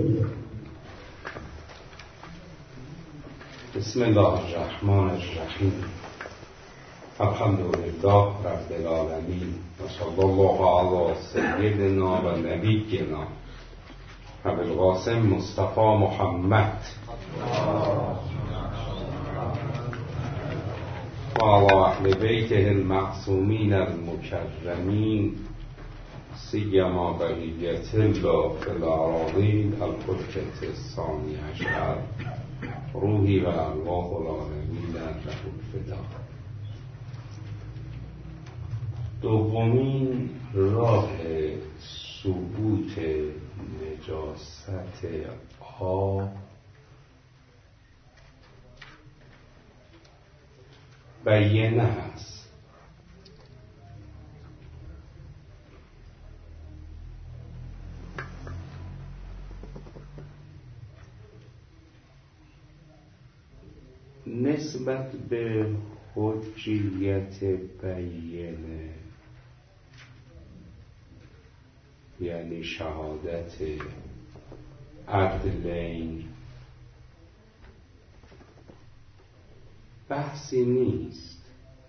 بسم الله الرحمن الرحیم. الحمد لله رب العالمین و صلی الله علی سیدنا و نبینا ابوالقاسم مصطفی محمد و علی اهل بیته المعصومین المکرمین سیما بقیت الله فی الاراضین الخلفة الثانی عشر روحی و ارواح العالمین له الفدا. دومین راه ثبوت نجاست آب بیانه است. نسبت به حجیت بیانه یعنی شهادت عدلین بحثی نیست،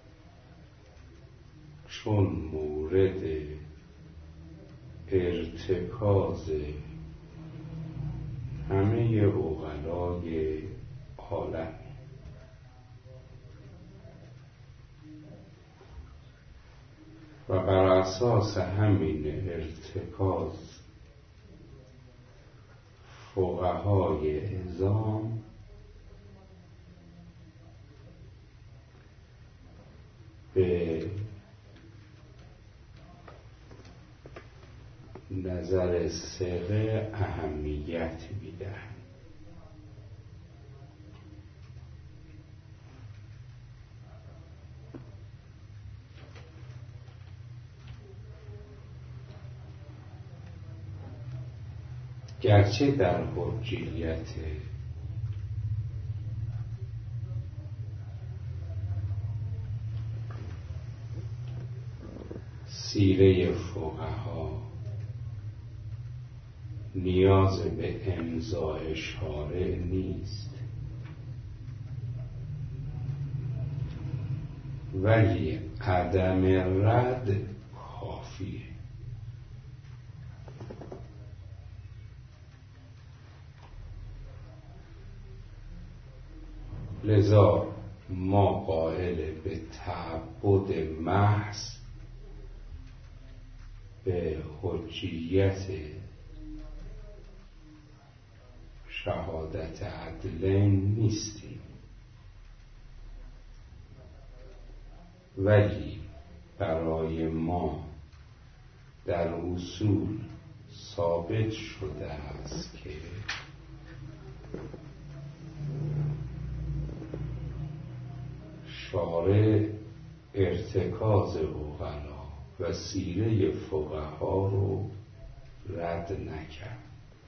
چون مورد ارتکاز همه عقلای عالم و بر اساس همین ارتکاز فقهای عظام به نظر ثقه اهمیت میدهند. گرچه در حجیت سیره فقها نیاز به امضای شارع نیست، ولی عدم رد کافیه. لذا ما قائل به تعبد محض به حجیت شهادت عدلین نیستیم، ولی برای ما در اصول ثابت شده است که شارع ارتکاز عقلا و سیره فقها رو رد نکرد.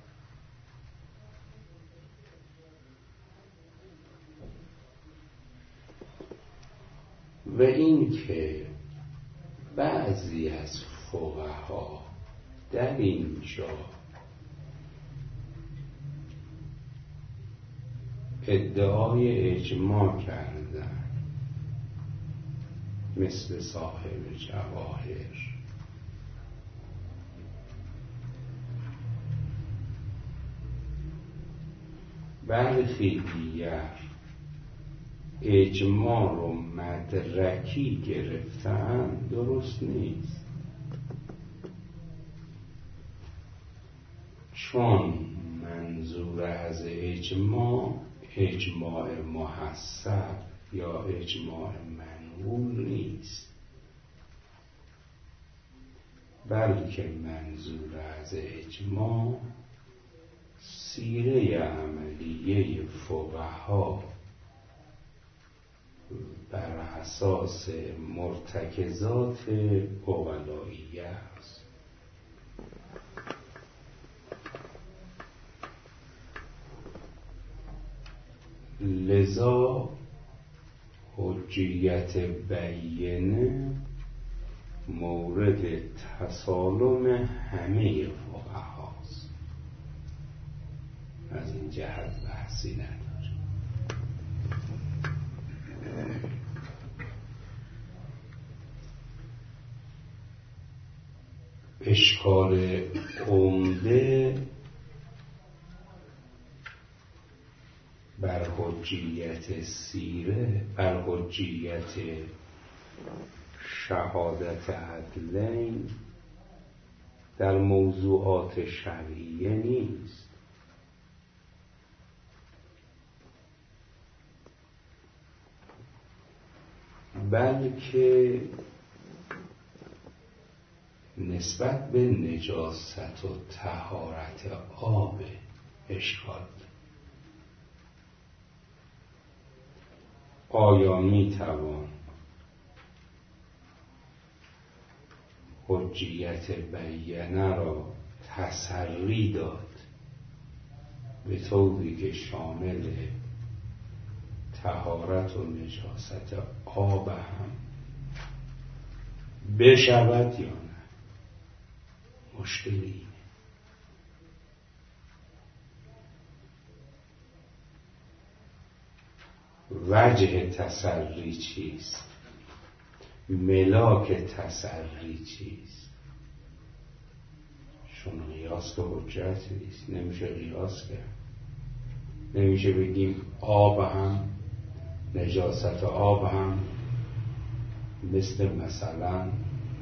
و این که بعضی از فقها در اینجا ادعای اجماع کردن، مثل صاحب جواهر، برخی دیگر اجماع رو مدرکی گرفتن، درست نیست، چون منظور از اجماع اجماع محسب یا اجماع منقول نیست، بلکه منظور از اجماع سیره عملیه فقها بر اساس مرتکزات عقلائیه است. لذا حجیت بیانه مورد تسالم همه فقهاست. این جهت بحثی نداره. اشکال عمده بر حجیت سیره، بر حجیت شهادت عدلین در موضوعات شرعیه نیست، بلکه نسبت به نجاست و طهارت آب اشکال. آیا می توان حجیت بیانه را تسری داد به طوری که شامل طهارت و نجاست آب هم بشود یا نه؟ مشکلی اینه. وجه تسری چیست؟ ملاک تسری چیست؟ چون قیاس که حجت نیست، نمیشه قیاس کرد. نمیشه بگیم آب هم، نجاست آب هم مثلا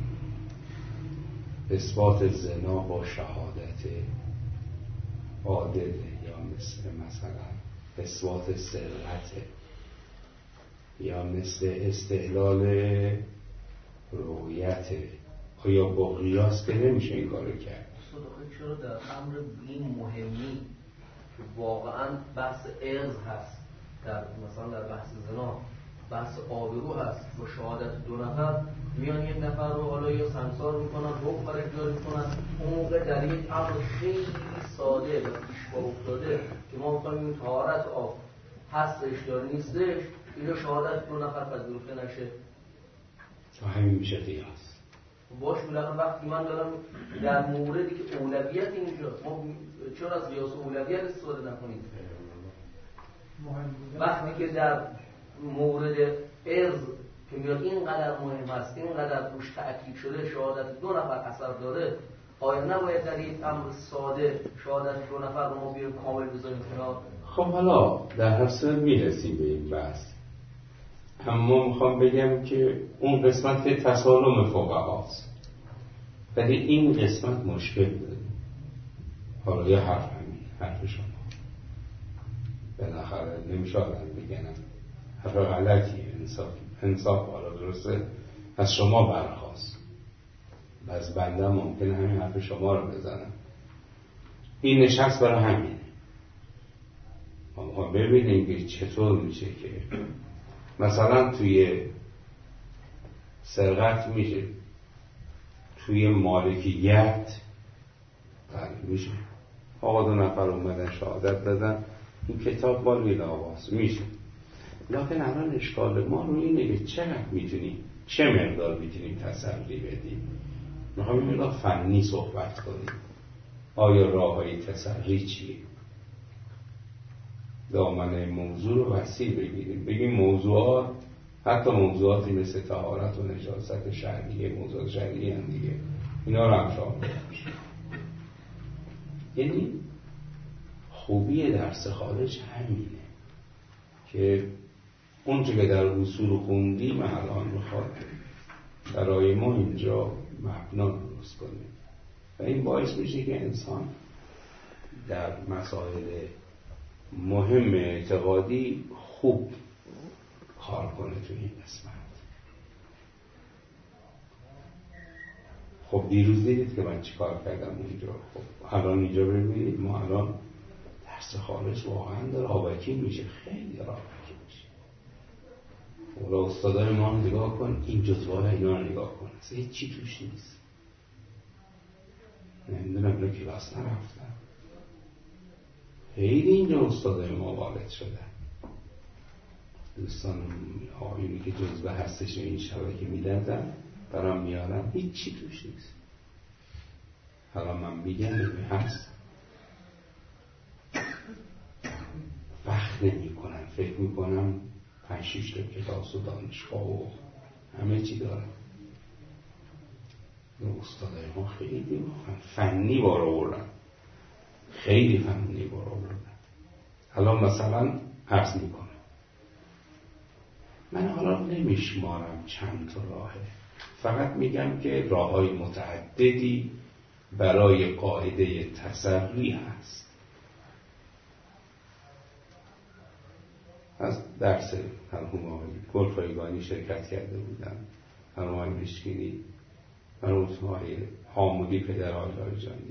اثبات زنا با شهادت عادله، یا مثلا اثبات سرقت، یا مثل استحلال رؤیت. آیا با قیاس که نمیشه این کارو کرد؟ چرا در امر این مهمی که واقعا بحث ارز هست، در مثلا در بحث زنا بحث آبرو هست، با شهادت دو نفر میان یک نفر رو حالا یا سنگسار میکنن، حکم بر اجرا میکنن، اون موقع در یک امر خیلی ساده و پیش‌پا افتاده که ما میخوایم این طهارت آب هستش یا نیستش، اینو شهادت دو نفر پذیرفته نشه، تا همین میشه قیاس. باش بالاخره وقتی من دارم در موردی که اولویت اینجاست، ما چرا از قیاس اولویت استفاده نکنیم؟ وقتی که در مورد ارز که میاد اینقدر مهم هست، اینقدر روش تأکید شده، شهادت دو نفر اثر داره، آیا نباید در یک امر ساده شهادت دو نفر رو ما بیایم کامل بذاریم کنار؟ خب حالا در هر صورت میرسیم به این بحث، اما میخوام بگم که اون قسمت که تسالم فقهاست، ولی این قسمت مشکل داره. حالا یه حرف همین، حرف شما بالاخره نمیشه آدم بگنم حرف غلطیه، انصاف حالا درسته از شما برخواست، از بنده ممکنه همین حرف شما رو بزنم. این نشست برای همینه، ما ببینیم که چطور میشه که مثلا توی سرقت میشه، توی مالکیت میشه، آقا دو نفر اومدن شهادت دادن این کتاب مال ویلاواس میشه. لکن الان اشکال ما رو اینه که چقدر میتونیم، چه مقدار میتونیم تسری بدیم. میخوام این فنی صحبت کنیم. آیا راههای تسری چیه؟ دامنه موضوع رو وسیع بگیریم، بگیم موضوعات، حتی موضوعاتی مثل طهارت و نجاست شرعیه، موضوعات شرعیه هم دیگه، اینا رو هم شامل میشه. یعنی خوبی درس خارج همینه که اون چه که در اصول خوندیم الان میخواد برای ما اینجا مبنا درست کنیم و این باعث میشه که انسان در مسائل مهم اعتقادی خوب کار کنه تو این قسمت. خب دیروز دیدید که من چی کار کردم اونجا. خب الان اینجا ببینید، ما الان درس خارج واقعا داره آبکی میشه، خیلی آبکی میشه. اولا استادای ما هم نگاه کن، این جزوه اینا رو نگاه کن، اصلا هیچ چی توش نیست. نمیدونم اینا کلاس نرفتن، خیلی اینجا استادای ما وارد شدن. دوستان آقایونی که جزوه هستش و این شبکه میدردن برام میارن، هیچ چی توش نیست. حالا من میگم هست، وقت نمی کنن. فکر می کنم 5-6 تا کلاس و دانشگاه و همه چی دارن. استادای ما خیلی فنی بار آوردن، خیلی فنی بار آوردن. الان مثلا عرض می کنم من حالا نمیشمارم چند تا راهه، فقط میگم که راههای متعددی برای قاعده تسری هست. از درس مرحوم آقای گلپایگانی شرکت کرده بودم، مرحوم آقای مشکینی، مرحوم آقای حامودی، پدر آقای لاریجانی.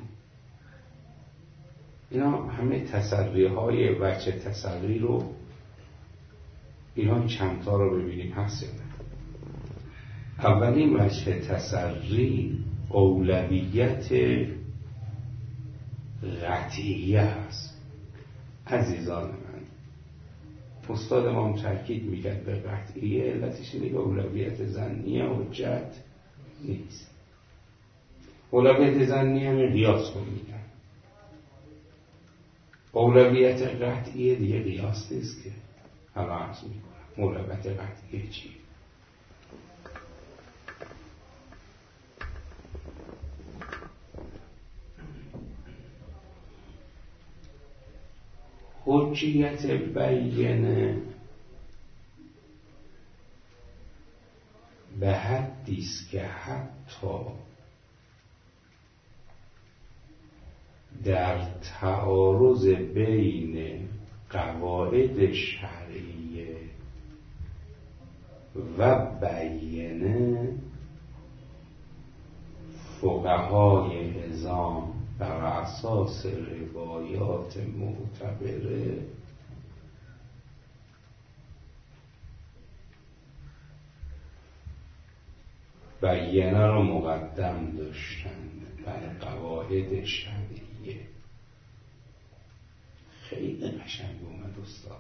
اینا همه تسری های وجه تسری رو، اینا چند تا رو ببینیم هست یا نه. اولین وجه تسری اولویت قطعیه است. عزیزان من، استاد ما تاکید میکرد به قطعیه، علتش اینه که اولویت ظنیه حجت نیست. اولویت ظنیه همین قیاس رو میگن، اولویت قطعیه دیگه قیاس نیست که. حالا عرض میکنم اولویت قطعیه چیه. حجیت بینه به حدی است که حتی در تعارض بین قواعد شرعیه و بینه، فقهای نظام بر اساس روایات معتبره بینه رو مقدم داشتند بر قواعد شرعیه. خیلی قشنگ اومد استاد.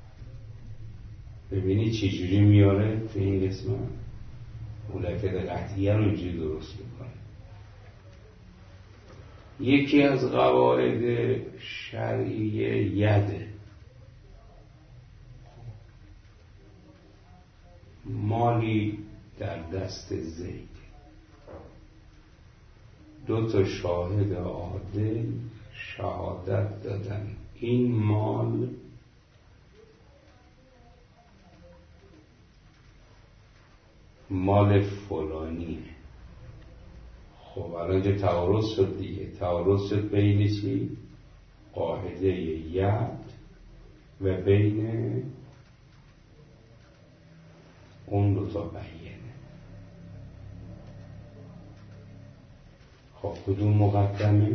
ببینی چجوری میاره تو این قسمت اولویت قطعیه رو اینجوری درست میکنه. یکی از قواعد شرعیه یده، مالی در دست زید، 2 شاهد عادل شهادت دادن این مال مال فلانیه. خب الان اینجا تعارض شد دیگه. تعارض شد بین چی؟ قاعده ید و بین اون 2 بینه. خب کدوم مقدمه؟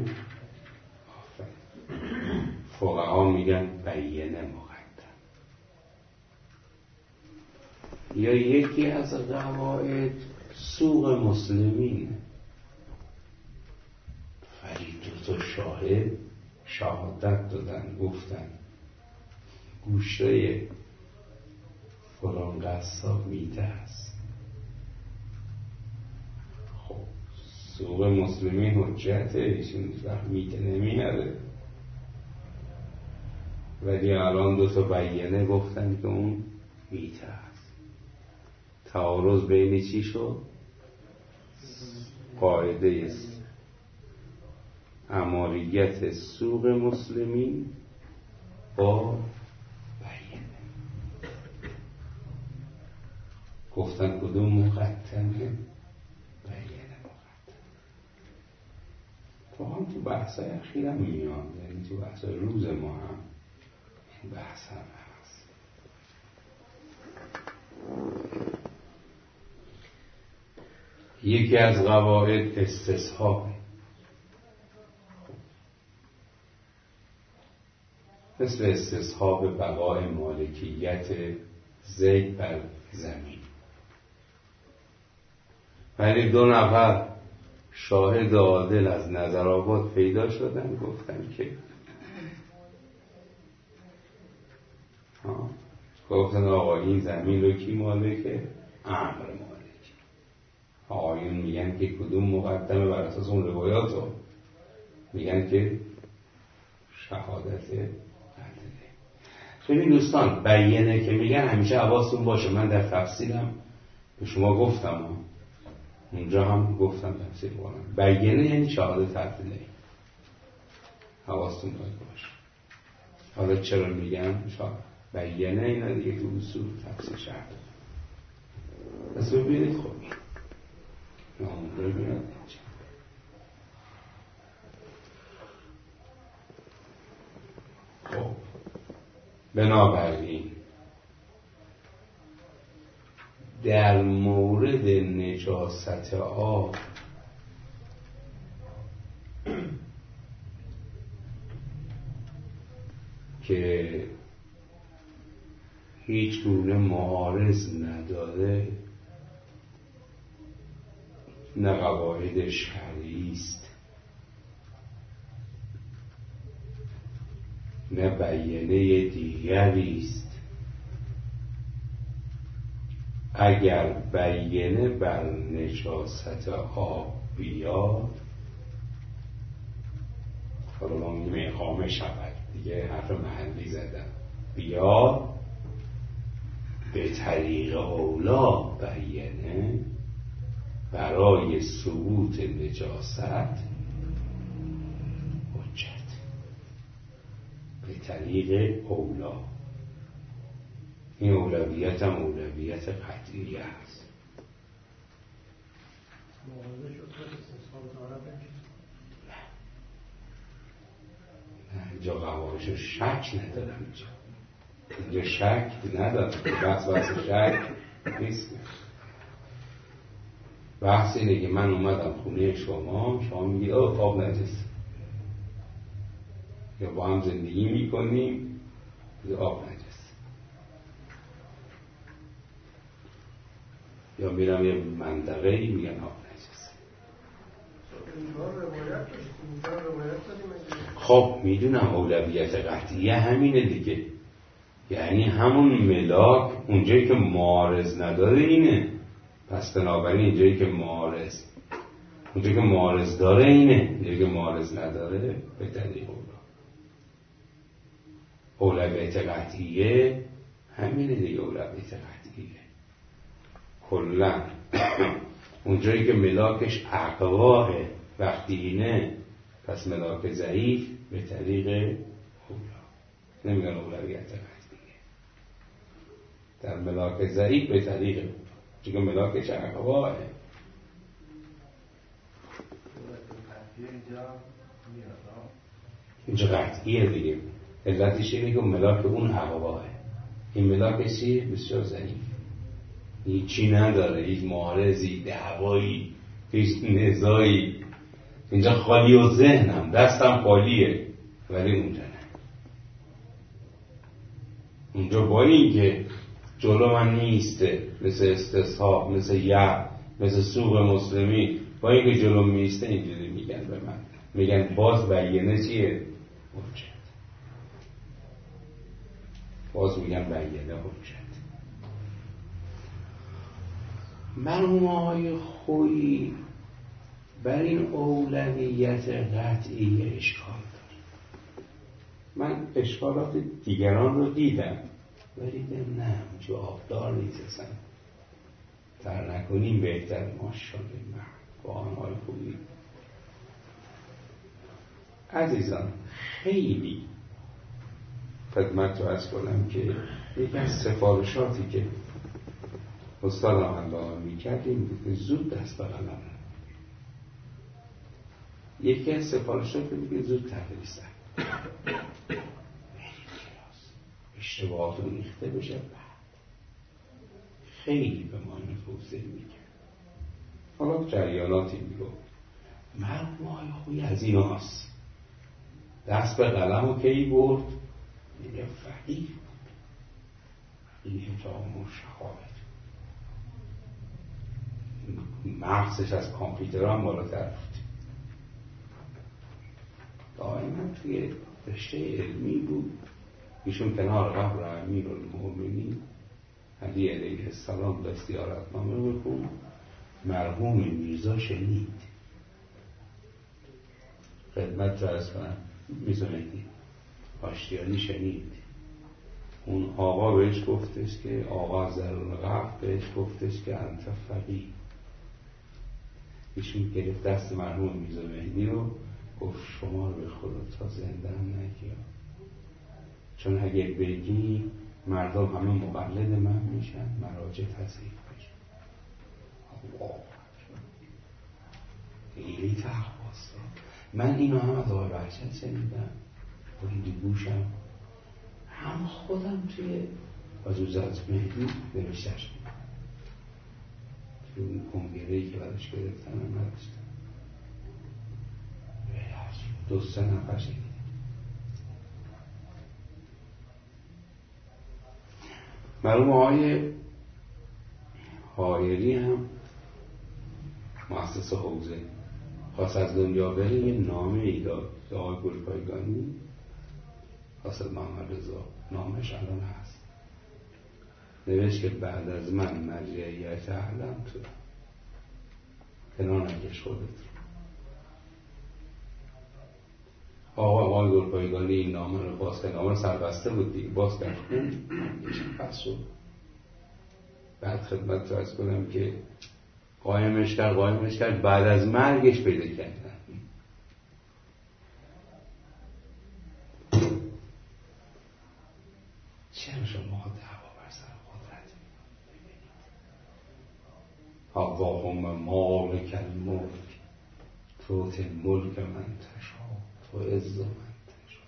فقها میگن بینه مقدم. یا یکی از قواعد سوق مسلمینه. فرید 2 شاهد شهادت دادن، گفتن گوشه فلان قصاب میته است. خب سوق مسلمین حجته، ایشون وقت میته نمیاره، ولی الان 2 بینه گفتن که اون میته است. تعارض بین چی شد؟ قاعده اماریت سوق مسلمین با بینه. گفتن کدوم مقدمه؟ بینه مقدم. تو هم تو بحثای اخیر هم میاد، یعنی تو بحثای روز ما هم این بحث هم هست. یکی از قواعد استصحابه، مثل استصحاب بقای مالکیت زید بر زمین. ولی 2 نفر شاهد عادل از نظرآباد پیدا شدن، گفتن که گفتن آقا این زمین رو کی مالکه؟ عمرو مالک. آقایون میگن که کدوم مقدمه بر اساس اون روایات رو؟ میگن که شهادت عدله. ببین دوستان، بیانه که میگن همیشه حواستون باشه، من در تفصیلم به شما گفتم، اونجا هم گفتم تفصیل کنم، بیانه یعنی شهادت حرف الهی، حواستون باشه. حالا چرا میگم بیانه؟ اینا دیگه تو اصول تفصیل شرح پس ببینید. خب ببینید خب بنابراین در مورد نجاست آب که هیچ گونه معارض نداره، نه قواعد شرعی است نه بیانه دیگری است. اگر بیانه بر نجاست آب بیاد، حالا ما میگیم اقامه شود دیگه، حرف محلی زدم، بیاد به طریق اولا بیانه برای ثبوت نجاست حجت، به طریق اولا. این اولویت هم اولویت قطعی است. اینجا قواعدش شک ندارم، اینجا شک ندارم، بحث شک نیست. بحث اینه که من اومدم خونه شما میگید آب نجس، یا با هم زندگی میکنیم آب نجس، یا میرم یه منطقه‌ای میگن آب نجس. خب میدونم اولویت قطعیه همینه دیگه، یعنی همون ملاک اونجایی که معارض نداره اینه، پس بنابراین اینجایی که معارض داره اینه، اینجایی که معارض نداره به طریق اولویت قطعیه همینه دیگه. اولویت قطعیه کلا اونجایی که ملاکش اقواه وقتی اینه، پس ملاک ضعیف به طریق اولا، نمیگن اولویت قطعیه، در ملاک ضعیف به طریق اولا، چون ملاکش اقواه. اینجا قطعیه دیگه، علتش اینه که ملاک اون اقواه، این ملاکش چیه؟ بسیار ضعیف، هیچی نداره، هیچ معارضی، دعوایی، هیچ نزاعی. اینجا خالی و ذهنم، دستم خالیه، ولی اونجا نه. اونجا با این که جلو من نیسته، مثل استصحاب، مثل مثل سوق مسلمی، با این که جلو میسته اینجوری میگن به من، میگن باز بیانه چیه؟ حجت. باز میگن بیانه حجت. مرحوم خویی بر این اولویت قطعی اشکال داره. من اشکالات دیگران رو دیدم، ولی نه اونجا آبدار نیست اصلا، تر نکنیم بهتر. ماشاءالله با آنهای خوبی. عزیزان خیلی خدمت رو عرض کنم که یکی از سفارشاتی که استاد الله میکرد این بود که زود دست به قلم، یکی از سفارشات میگه زود تدریس اشتباهات رو ریخته بشه، خیلی به ما این توضیح میگه. حالا جریاناتی میگه مرموهای خوی از این هاست، دست به قلم رو کی برد؟ میگه فقیه بود، فقیه جامع و شهادت، مغزش از کامپیوتر هم بالاتر بود. دائما توی رشته علمی بود. ایشون کنار قبر امیرالمؤمنین علی علیه السلام به زیارتنامه بکن، مرحوم میرزا شنید، خدمت رو از کنم میزونیدی آشتیانی شنید، اون آقا بهش گفتش که آقا از درون قبر بهش گفتش که انت فقیه. ایشون گرفت دست مرحوم میرزا مهدی رو گفت شما رو به خدا تا زنده هم نگیر، چون اگه بگی مردم همه مقلد من میشن، مراجع تضعیف میشن. خیلی تقواست. من اینو هم از آقای بهجت شنیدم، بریدی گوشم، هم خودم توی حضرت مهدی نوشتش توی اون کنگره‌ای که برش گرفتن هم نداشتم. 2-3 نفر شنیدم. مرحوم آقای حایری هم مؤسس حوزه خواست از دنیا بره، یه نامه ای داد به آقای گلپایگانی، خواست محمد رضا، نامش الان هست، نوشت که بعد از من مرجعیت اهلم تو کنار نکش خودت. آقای گلپایگانی این نامه رو باز کرد، نامه سربسته بود دیگه، باز کرد پس شد. بعد خدمت رو از کنم که قایمش کرد بعد از مرگش پیدا کردن. چرا شما دعوا بر سر قدرت می‌کنید؟ اللهم مالک الملک تؤتی الملک من تشاء تو عز من تشاء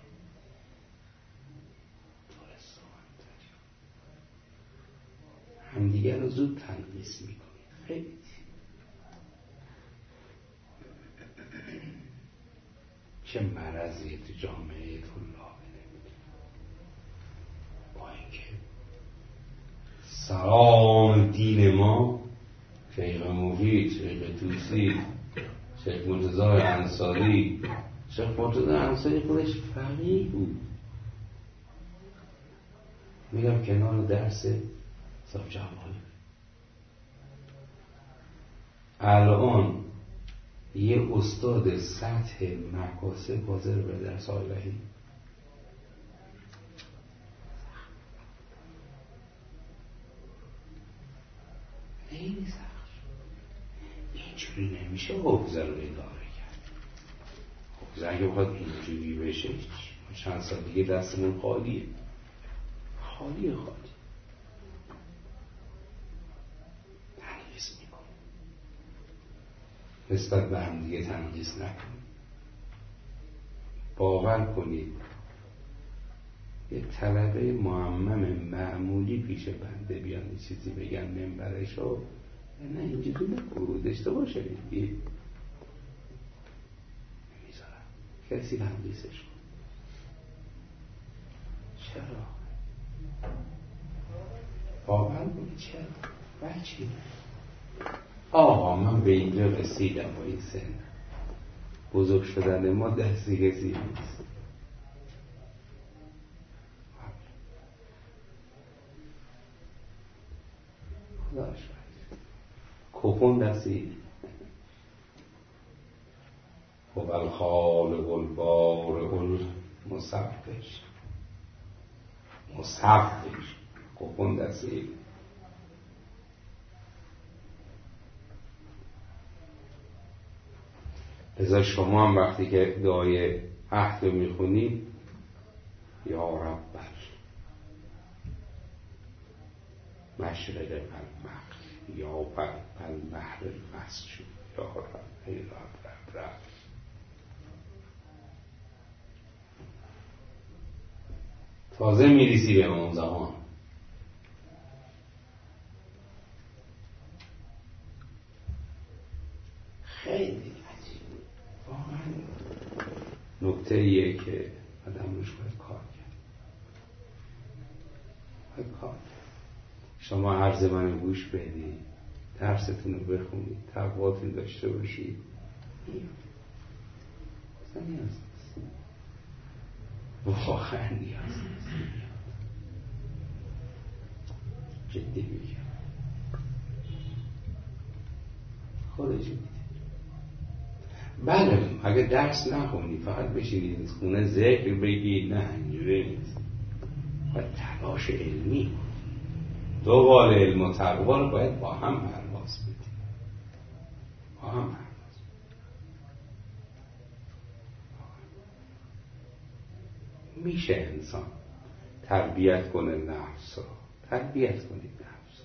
تو عز من تشاء. همدیگر رو زود تنقیص میکنید. خیلی چه مرضی تو جامعه طلاب نمیده. با اینکه سلام دین ما، شیخ مفید، شیخ توسی، شیخ مرتضی انصاری، شیخ مرتضی انصاری خودش فقیه بود. میگم کنار درس صاحب جمال الان یه استاد سطح مکاسب حاضر به درس آلهی. خیلی سخت. اینجوری نمیشه حوزه رو اداره کرد. حوزه اگه بخواد اینجوری بشه چند سال دیگه دستمون خالیه. خالی تنقیص میکنه، نسبت به هم دیگه تنقیص نکنید. باور کنید یه طلبه معمم معمولی پیش بنده بیان یه چیزی بگن منبرش رو، نه اینجوری نکنو داشته باشه نمیذارم کسی تنقیصش کن. چرا؟ باور کنید چرا؟ بچی آقا من به اینجا رسیدم با این سن، بزرگ شدن ما دستی کسی نیست. خداش کپون دستی و الخالق البارئ المصفش کپون دستی. لذا شما هم وقتی که دعای عهد رو میخونید یا رب مشرق المغرب یا بالبحر المسجود یا رب ای رب تازه میریسی به اون زمان. خیلی نکته ایه که آدم روش باید کار کرد. شما عرض من گوش بدید، درستون رو بخونید، تقواتون داشته باشید. اصلا نیاز نیست، واقعا نیاز نیست. جدی میگم خودش میده. بله اگه درس نخونی فقط بشینید خونه ذکر بگید، نه اینجوری نیست. باید تلاش علمی، دو قال علم و تقوا رو باید با هم پرواز بدیم، با هم پرواز. میشه انسان تربیت کنه نفس رو، تربیت کنید نفس.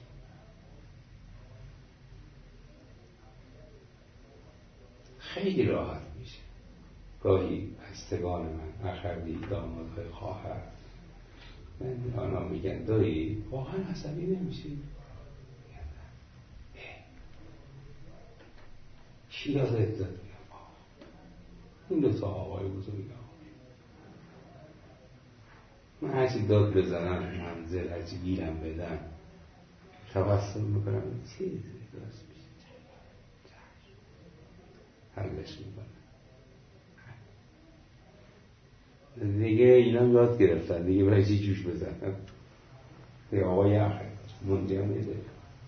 خیلی راحت میشه. گاهی بستگان من، اخوی، دامادهای، خواهر، من آنها میگن دایی واقعا عصبی نمیشی؟ چی یادت داد؟ این دو تا آقای بزرگم من هرچی داد بزنم منزل هرچی گیرم بدن تبسم میکنم چیزی درست میشه، حلش میکنم دیگه. اینا یاد گرفتن دیگه برای چی جوش بزنن دیگه. آقای اخر منجه هم نیده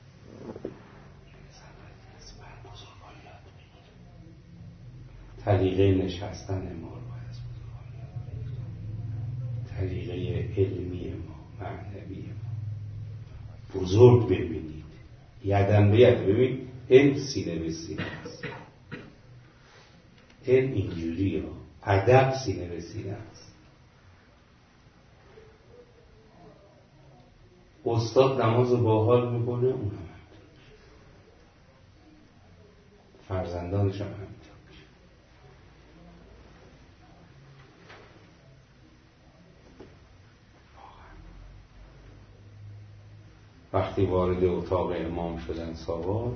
طریقه نشستن ما رو باید از بزرگان یاد بگیریم، طریقه علمی ما، معنوی ما. بزرگ ببینید، یدن به ید. ببین علم سینه به سینه است، علم اینجوری ها، ادب سینه به سینه است. استاد نماز باحال میکنه، اون هم فرزندانش هم همینطور. وقتی وارد اتاق امام شدن سوار،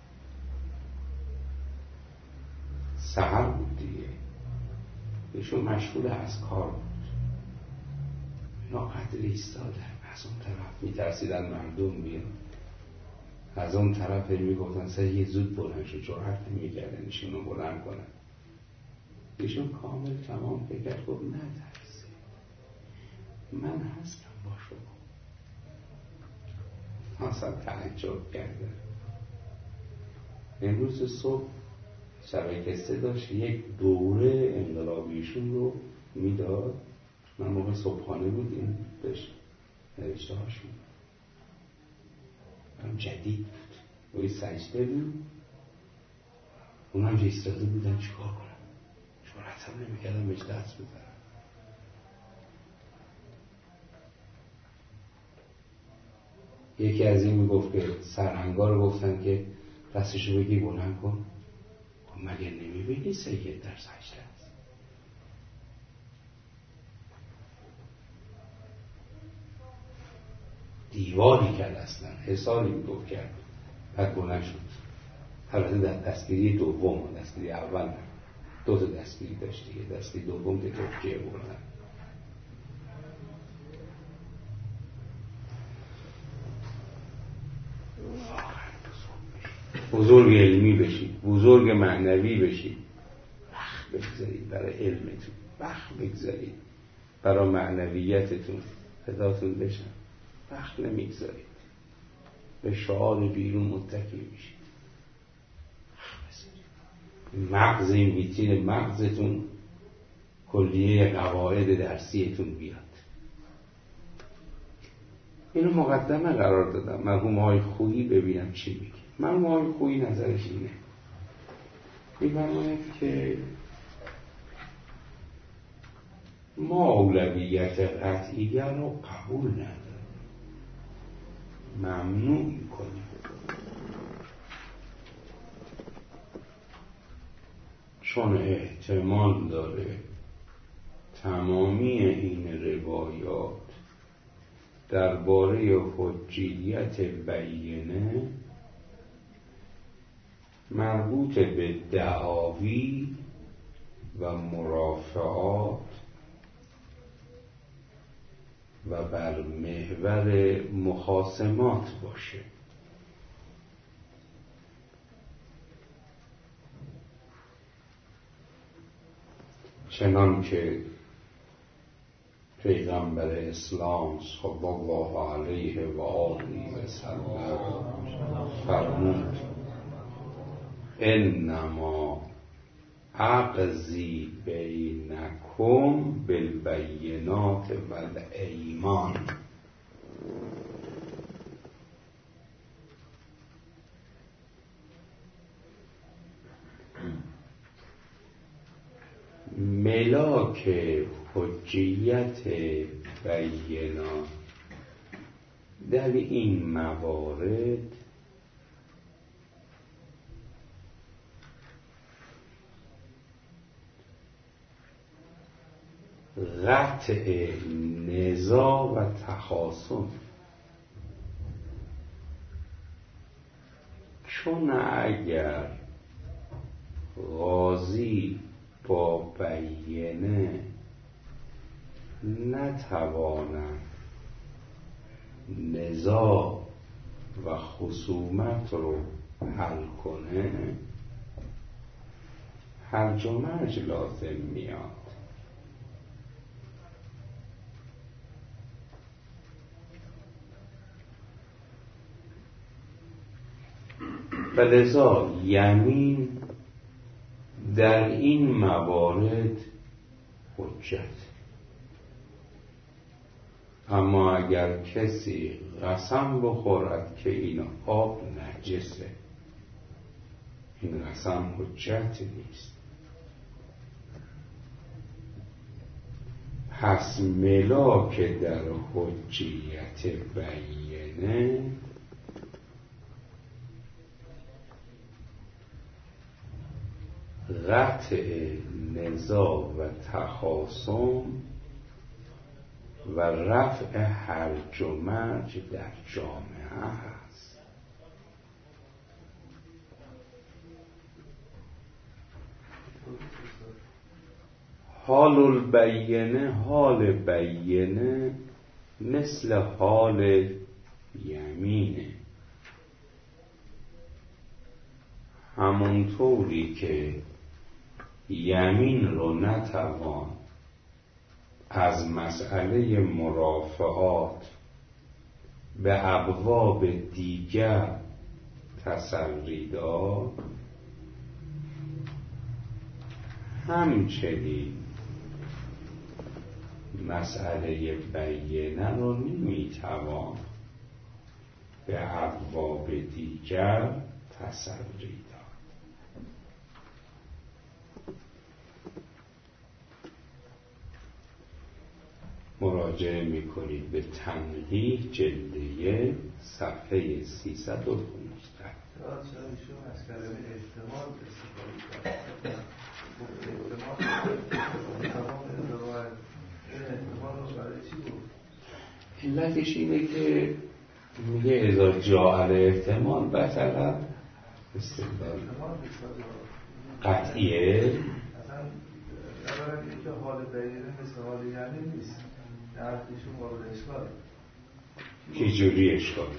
سحر بود دیگه، ایشون مشغول از کار بود. اینا قدر ایستادن، از اون طرف میترسیدن مردم بیان، از اون طرف میگفتن سریع زود بلند شد، جرأت نمیکردن ایشون رو بلند کنن. ایشون کامل تمام فکر گفت نترسید، من هستم با شما. اصلا تعجب کردن. امروز صبح شبکه 3 داشت یک دوره انقلابیشون رو میداد، من موقع صبحانه بود، این داشت نوشته هاشون برام جدید بود، روی سجده بود، اونم ایستاده بودن چیکار کنم، جرأت هم نمی‌کردم بهش دست بزنم. یکی از این میگفت که سرهنگا رو گفتن که دستشو بگی بلند کن، مگه نمیبینی سید در سجده است؟ دیواری کرد، اصلا حسابی میگفت کرد، بعد بلند شد. البته در دستگیری دوم، دستگیری اول دو تا دستگیری داشت دیگه، دستگیری دوم که ترکیه بردن. بزرگ علمی بشید، بزرگ معنوی بشید، وقت بگذارید برای علمتون، وقت بگذارید برای معنویتتون، فداتون بشن. وقت نمیگذارید، به شعار بیرون متکی میشید. مغز این ویترین مغزتون کلیه قواعد درسیتون بیاد. اینو مقدمه قرار دادم. مرحوم آقای خویی ببینم چی میگه. مرحوم آقای خویی نظرش اینه، می‌فرماید که ما اولویت قطعیه رو قبول نداریم، ممنوع می‌کنیم، چون احتمال داره تمامی این روایات درباره حجیت بیینه مربوط به دعاوی و مرافعات و بر محور مخاصمات باشه. چنان که پیغمبر اسلام صلی الله علیه و آله و سلم فرمود انما اقضی بینکم جاءکم بالبینات والایمان. ملاک حجیت بینات در این موارد قطع نزاع و تخاصم، چون اگر قاضی با بینه نتواند نزاع و خصومت رو حل کنه، هرج و مرج لازم میاد. و لذا یمین در این موارد حجت. اما اگر کسی قسم بخورد که این آب نجسه، این قسم حجت نیست. پس ملاک در حجیت بینه قطع نزاع و تخاصم و رفع هرج و مرج در جامعه هست. حال البینه، حال بینه مثل حال یمینه. همونطوری که یمین رو نتوان از مسئله مرافعات به ابواب دیگر تسری داد، همچنین مسئله بینه رو نمیتوان به ابواب دیگر تسری داد. مراجعه میکنید به تنقیح جلد صفحه 315. چرا ایشون از کلمه احتمال استفاده کرد؟ احتمال رو برای چی بود؟ علتش اینه که میگه اذا جاء الاحتمال بطل استدلال قطعیه. اصلا اولا اینکه حال بینه مثل حال یمین نیست، حرفشون قابل اشکاله. چه جوری اشکاله؟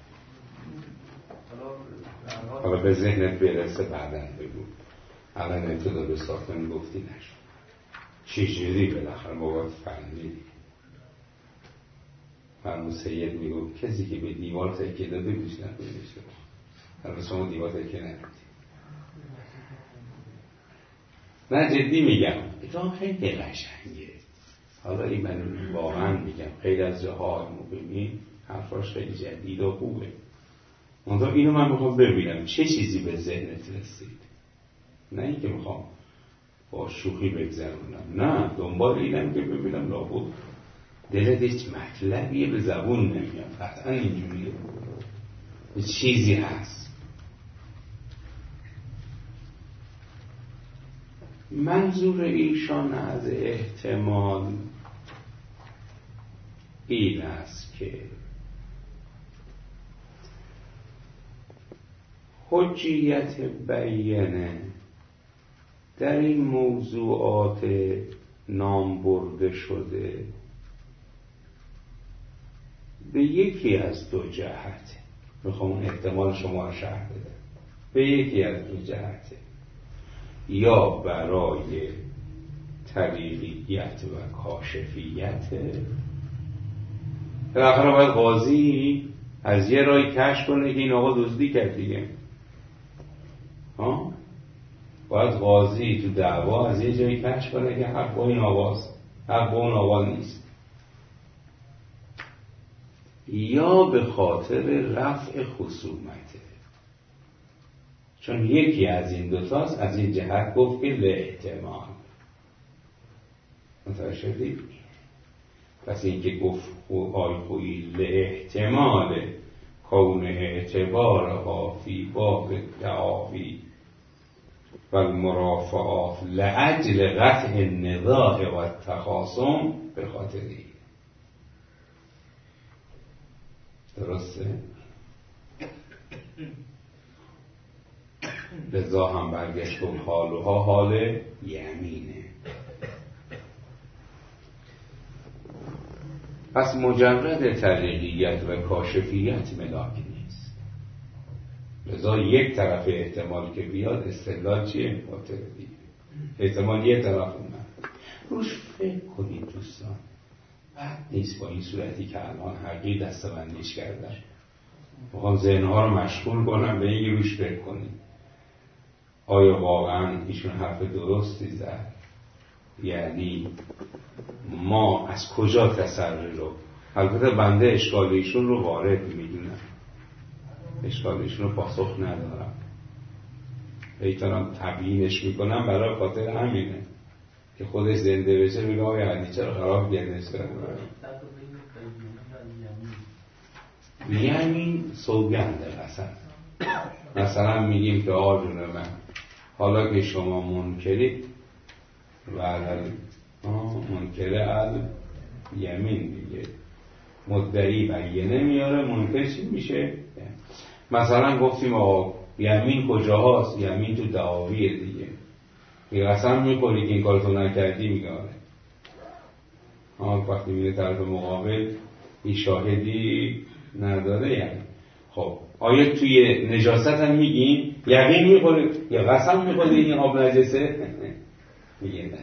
حالا به ذهنت برسه بعداً بگو. الان ابتدا به ساختن گفتی نشد. چه جوری بالاخره مواد فنی؟ مرموز سید میگو کسی که به دیوار تکیه داده بیش نکنه شد. الان شما دیوار تکیه ندید. من جدی میگم اتفاقا خیلی قشنگه. حالا این من واقعا میگم خیلی از جاها ببین حرفاش خیلی جدید و خوبه. منطقه اینو من میخوام ببینم چه چیزی به ذهنت رسید، نه اینکه میخوام با شوخی بگذرونم، نه دنبال اینم که ببینم لابد دلت هیچ مطلبیه به زبون نمیاد. قطعا اینجوریه، چیزی هست. منظور ایشان از احتمال این است که حجیت بینه در این موضوعات نام برده شده به یکی از دو جهته. میخوام احتمال شما رو شرح بدم. به یکی از دو جهته، یا برای طریقیت و کاشفیت. بالاخره باید قاضی از یه رای کشف کنه که این آقا دزدی کرد دیگه. باید قاضی تو دعوا از یه جایی کشف کنه که حق با این آواز، حق با اون آواز نیست، یا به خاطر رفع خصومته. چون یکی از این دوتاست، از این جهت گفت که لاحتمال. متوجه شدید؟ پس این که گفت آی خویی لاحتمال کون اعتبارها فی باب الدعاوی و المرافعات لأجل قطع النزاع و التخاصم به خاطری. درسته؟ لذا هم برگشت و حالها حال یمینه. پس مجرد طریقیت و کاشفیت ملاک نیست. لذا یک طرف احتمال که بیاد استدلال چیه؟ خاطر دیگه احتمال یک طرف اومد. روش فکر کنید دوستان، بد نیست با این صورتی که الان حقی دستبندیش کردن. بخوام ذهنها رو مشغول کنم به این روش فکر کنید. آیا واقعا ایشون حرف درستی زد؟ یعنی ما از کجا تسری رو، البته بنده اشکال ایشون رو وارد میدونم، اشکال ایشون رو پاسخ ندارم، ایتانم تبیینش میکنم برای خاطر همینه که خودش زنده بشه. میگه آقای علی چرا خراب گردش کردن؟ یعنی سوگنده مثلا میگیم که آجون من حالا که شما منکرید و منکر یمین دیگه، مدعی بینه میاره، منکر چی میشه؟ مثلا گفتیم آقا یمین کجاهاست؟ یمین تو دعاویه دیگه. میگه قسم میخوری که این کارتو نکردی؟ میگه آره. وقتی میگه طرف مقابل این شاهدی نداره، یعنی خب آیا توی نجاست هم میگیم یقین میخوری یا قسم میخوری این آب نجسه؟ میگه نه.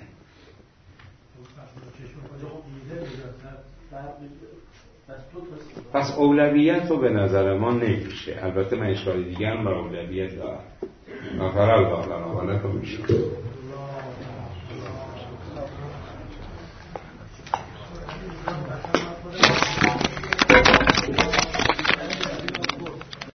پس اولویت رو به نظر ما نمیشه. البته من اشکال دیگه هم بر اولویت دارم. نفر الان حالت رو میشه